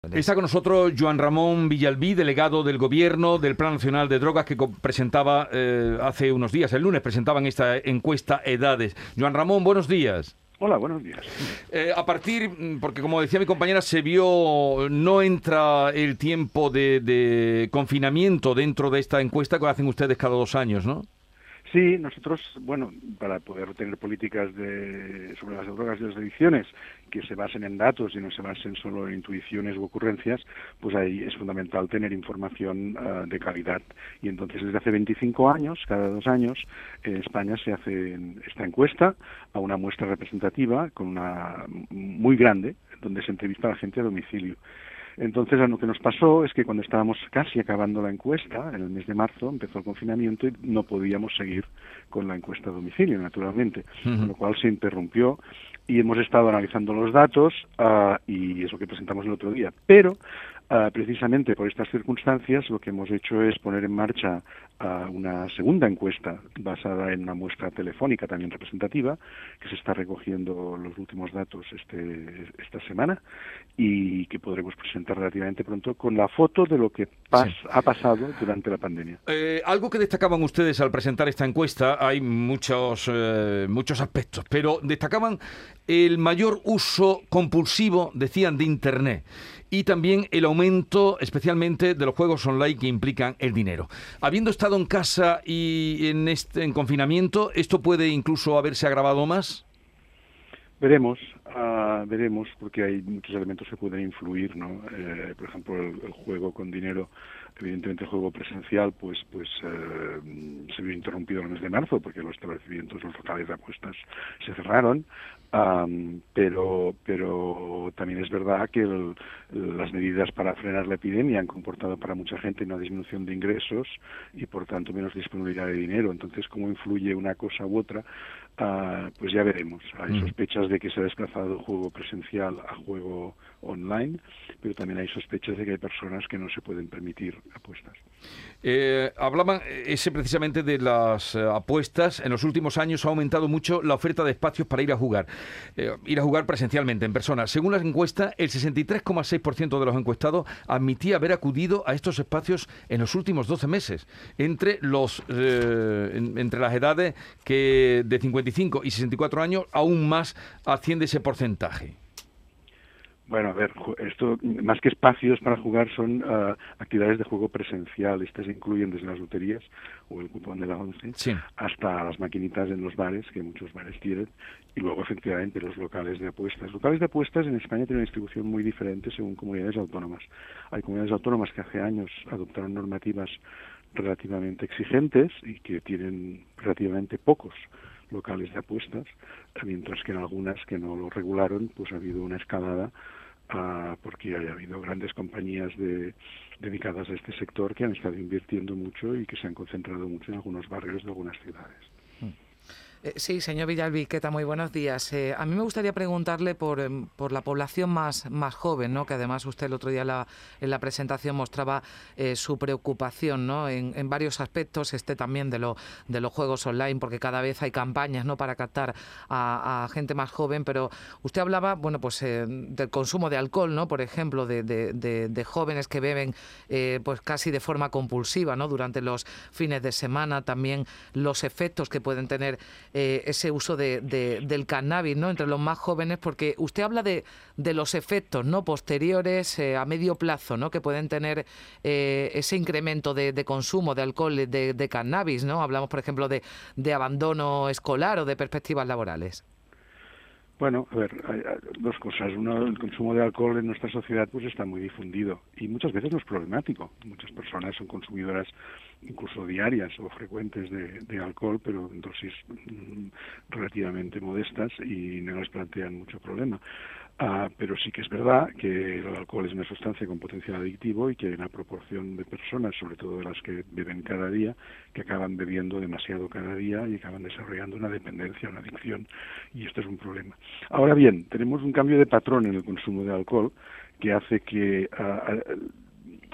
Está con nosotros Joan Ramón Villalbí, delegado del Gobierno del Plan Nacional de Drogas, que presentaba hace unos días, el lunes, presentaban esta encuesta Edades. Joan Ramón, buenos días. Hola, buenos días. Porque como decía mi compañera, no entra el tiempo de confinamiento dentro de esta encuesta que hacen ustedes cada 2 años, ¿no? Sí, nosotros, para poder tener políticas sobre las drogas y las adicciones que se basen en datos y no se basen solo en intuiciones u ocurrencias, pues ahí es fundamental tener información de calidad. Y entonces desde hace 25 años, cada 2 años, en España se hace esta encuesta a una muestra representativa con una muy grande, donde se entrevista a la gente a domicilio. Entonces, lo que nos pasó es que cuando estábamos casi acabando la encuesta, en el mes de marzo, empezó el confinamiento y no podíamos seguir con la encuesta a domicilio, naturalmente, con lo cual se interrumpió y hemos estado analizando los datos y es lo que presentamos el otro día. Pero, precisamente por estas circunstancias, lo que hemos hecho es poner en marcha una segunda encuesta basada en una muestra telefónica también representativa, que se está recogiendo los últimos datos esta semana y que podremos presentar relativamente pronto con la foto de lo que ha pasado durante la pandemia. Algo que destacaban ustedes al presentar esta encuesta, hay muchos aspectos, pero destacaban el mayor uso compulsivo, decían, de Internet y también el aumento especialmente de los juegos online que implican el dinero. Habiendo estado en casa y en confinamiento, ¿esto puede incluso haberse agravado más? Veremos, porque hay muchos elementos que pueden influir, ¿no? Por ejemplo, el juego con dinero, evidentemente el juego presencial, pues se vio interrumpido en el mes de marzo porque los establecimientos, los locales de apuestas se cerraron, pero también es verdad que las medidas para frenar la epidemia han comportado para mucha gente una disminución de ingresos y por tanto menos disponibilidad de dinero. Entonces, ¿cómo influye una cosa u otra? Pues ya veremos. Hay sospechas de que se ha desplazado el juego presencial a juego online, pero también hay sospechas de que hay personas que no se pueden permitir apuestas. Hablaban precisamente de las apuestas. En los últimos años ha aumentado mucho la oferta de espacios para ir a jugar presencialmente, en persona. Según la encuesta, el 63,6% de los encuestados admitía haber acudido a estos espacios en los últimos 12 meses, entre las edades que de 55 y 64 años, aún más asciende ese porcentaje. Bueno, a ver, esto más que espacios para jugar son actividades de juego presencial. Estas incluyen desde las loterías o el cupón de la ONCE hasta las maquinitas en los bares, que muchos bares tienen, y luego efectivamente los locales de apuestas. Los locales de apuestas en España tienen una distribución muy diferente según comunidades autónomas. Hay comunidades autónomas que hace años adoptaron normativas relativamente exigentes y que tienen relativamente pocos locales de apuestas, mientras que en algunas que no lo regularon, pues ha habido una escalada porque ha habido grandes compañías dedicadas a este sector que han estado invirtiendo mucho y que se han concentrado mucho en algunos barrios de algunas ciudades. Sí, señor Villalbí, ¿qué tal? Muy buenos días. A mí me gustaría preguntarle por la población más joven, ¿no? Que además usted el otro día en la presentación mostraba su preocupación, ¿no? En varios aspectos, también de los juegos online, porque cada vez hay campañas, ¿no? Para captar a gente más joven, pero usted hablaba, del consumo de alcohol, ¿no? Por ejemplo, de jóvenes que beben pues casi de forma compulsiva, ¿no? Durante los fines de semana, también los efectos que pueden tener ese uso del cannabis, ¿no? Entre los más jóvenes, porque usted habla de los efectos, ¿no? Posteriores a medio plazo, ¿no? Que pueden tener ese incremento de consumo de alcohol, de cannabis, ¿no? Hablamos, por ejemplo, de abandono escolar o de perspectivas laborales. Bueno, a ver, hay dos cosas. Uno, el consumo de alcohol en nuestra sociedad pues está muy difundido y muchas veces no es problemático. Muchas personas son consumidoras incluso diarias o frecuentes de alcohol, pero en dosis relativamente modestas y no les plantean mucho problema. Pero sí que es verdad que el alcohol es una sustancia con potencial adictivo y que hay una proporción de personas, sobre todo de las que beben cada día, que acaban bebiendo demasiado cada día y acaban desarrollando una dependencia, una adicción, y esto es un problema. Ahora bien, tenemos un cambio de patrón en el consumo de alcohol que hace que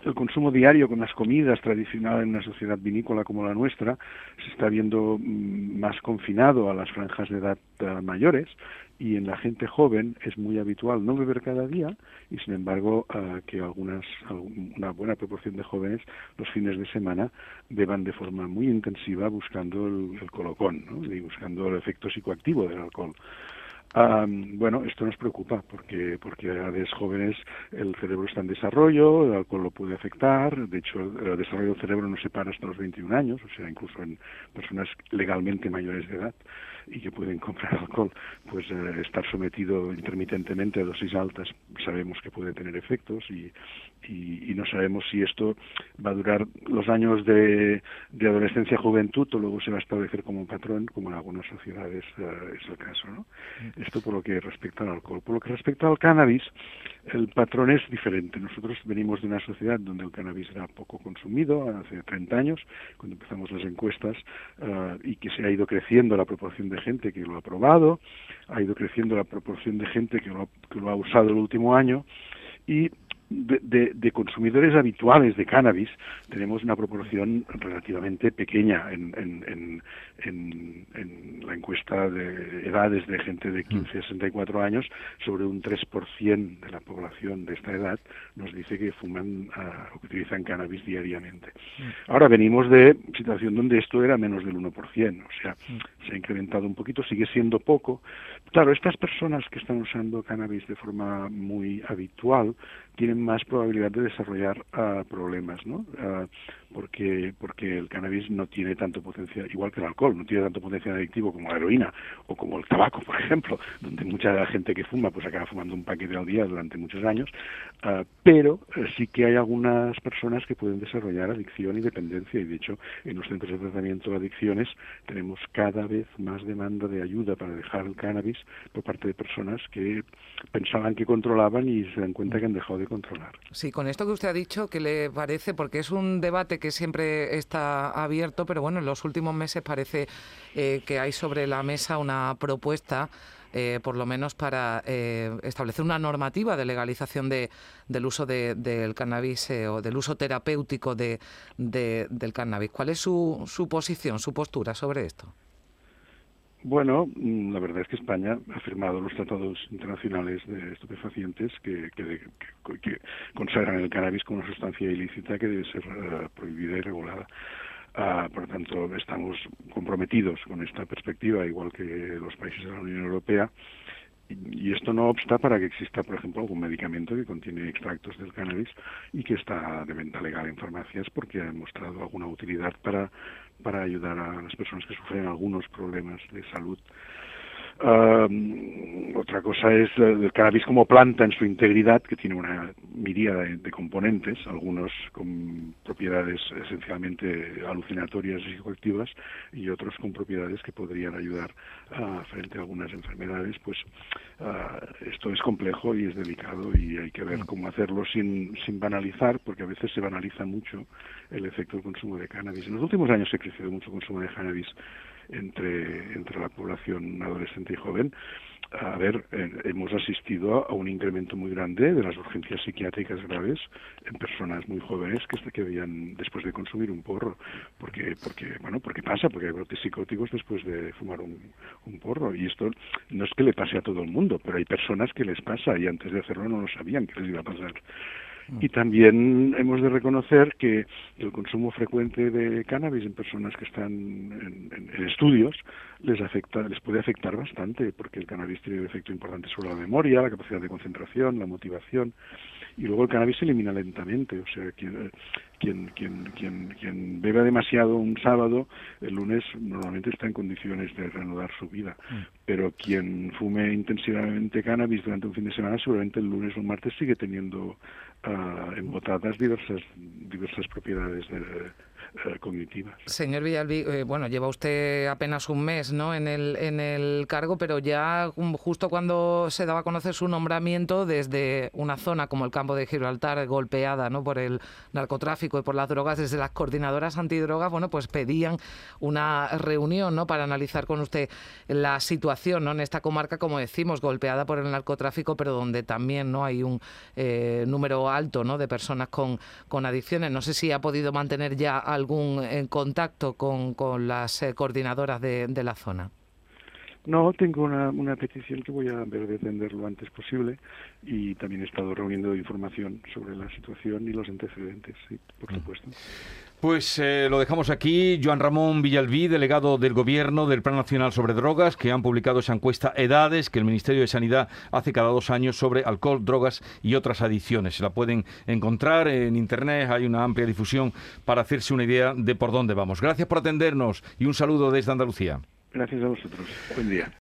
el consumo diario con las comidas tradicional en una sociedad vinícola como la nuestra se está viendo más confinado a las franjas de edad mayores, y en la gente joven es muy habitual no beber cada día, y sin embargo que una buena proporción de jóvenes los fines de semana beban de forma muy intensiva buscando el colocón, ¿no? Y buscando el efecto psicoactivo del alcohol. Bueno, esto nos preocupa porque a edades jóvenes el cerebro está en desarrollo, el alcohol lo puede afectar. De hecho, el desarrollo del cerebro no se para hasta los 21 años, o sea, incluso en personas legalmente mayores de edad y que pueden comprar alcohol, pues estar sometido intermitentemente a dosis altas sabemos que puede tener efectos, y no sabemos si esto va a durar los años de adolescencia, juventud, o luego se va a establecer como un patrón, como en algunas sociedades es el caso, ¿no? Esto por lo que respecta al alcohol. Por lo que respecta al cannabis, el patrón es diferente. Nosotros venimos de una sociedad donde el cannabis era poco consumido, hace 30 años, cuando empezamos las encuestas, y que se ha ido creciendo la proporción de gente que lo ha probado, ha ido creciendo la proporción de gente que lo ha usado el último año, y de consumidores habituales de cannabis tenemos una proporción relativamente pequeña en la encuesta de edades de gente de 15 a 64 años. Sobre un 3% de la población de esta edad nos dice que fuman o que utilizan cannabis diariamente. Ahora venimos de situación donde esto era menos del 1%, o sea, se ha incrementado un poquito, sigue siendo poco. Claro, estas personas que están usando cannabis de forma muy habitual tienen más probabilidad de desarrollar problemas, ¿no? Porque el cannabis no tiene tanto potencial, igual que el alcohol, no tiene tanto potencial adictivo como la heroína o como el tabaco, por ejemplo, donde mucha gente que fuma pues acaba fumando un paquete al día durante muchos años, pero sí que hay algunas personas que pueden desarrollar adicción y dependencia, y de hecho en los centros de tratamiento de adicciones tenemos cada vez más demanda de ayuda para dejar el cannabis por parte de personas que pensaban que controlaban y se dan cuenta que han dejado de controlar. Sí, con esto que usted ha dicho, ¿qué le parece? Porque es un debate que siempre está abierto, pero bueno, en los últimos meses parece que hay sobre la mesa una propuesta, por lo menos para establecer una normativa de legalización del uso del cannabis o del uso terapéutico del cannabis. ¿Cuál es su posición, su postura sobre esto? Bueno, la verdad es que España ha firmado los tratados internacionales de estupefacientes que consagran el cannabis como una sustancia ilícita que debe ser prohibida y regulada. Por lo tanto, estamos comprometidos con esta perspectiva, igual que los países de la Unión Europea. Y esto no obsta para que exista, por ejemplo, algún medicamento que contiene extractos del cannabis y que está de venta legal en farmacias porque ha mostrado alguna utilidad para ayudar a las personas que sufren algunos problemas de salud. Otra cosa es el cannabis como planta en su integridad, que tiene una miríada de componentes, algunos con propiedades esencialmente alucinatorias y psicoactivas y otros con propiedades que podrían ayudar frente a algunas enfermedades. Pues esto es complejo y es delicado y hay que ver cómo hacerlo sin banalizar, porque a veces se banaliza mucho el efecto del consumo de cannabis. En los últimos años ha crecido mucho el consumo de cannabis entre la población adolescente y joven. Hemos asistido a un incremento muy grande de las urgencias psiquiátricas graves en personas muy jóvenes que veían después de consumir un porro, porque pasa, porque hay brotes psicóticos después de fumar un porro, y esto no es que le pase a todo el mundo, pero hay personas que les pasa y antes de hacerlo no lo sabían que les iba a pasar. Y también hemos de reconocer que el consumo frecuente de cannabis en personas que están en estudios les puede afectar bastante, porque el cannabis tiene un efecto importante sobre la memoria, la capacidad de concentración, la motivación, y luego el cannabis se elimina lentamente. O sea, quien beba demasiado un sábado, el lunes normalmente está en condiciones de reanudar su vida, pero quien fume intensivamente cannabis durante un fin de semana, seguramente el lunes o el martes sigue teniendo embotadas diversas propiedades cognitivas. Señor Villalbí, bueno, lleva usted apenas un mes, ¿no?, en el cargo, pero ya justo cuando se daba a conocer su nombramiento, desde una zona como el campo de Gibraltar, golpeada, ¿no?, por el narcotráfico y por las drogas, desde las coordinadoras antidrogas, bueno, pues pedían una reunión, ¿no?, para analizar con usted la situación, ¿no?, en esta comarca, como decimos, golpeada por el narcotráfico, pero donde también, ¿no?, hay un número alto, ¿no?, de personas con adicciones. No sé si ha podido mantener ya algún contacto con las coordinadoras de la zona. No, tengo una petición que voy a ver de atender lo antes posible, y también he estado reuniendo información sobre la situación y los antecedentes, sí, por supuesto. Pues lo dejamos aquí. Joan Ramón Villalbí, delegado del Gobierno del Plan Nacional sobre Drogas, que han publicado esa encuesta Edades que el Ministerio de Sanidad hace cada 2 años sobre alcohol, drogas y otras adicciones. Se la pueden encontrar en Internet, hay una amplia difusión para hacerse una idea de por dónde vamos. Gracias por atendernos y un saludo desde Andalucía. Gracias a vosotros. Buen día.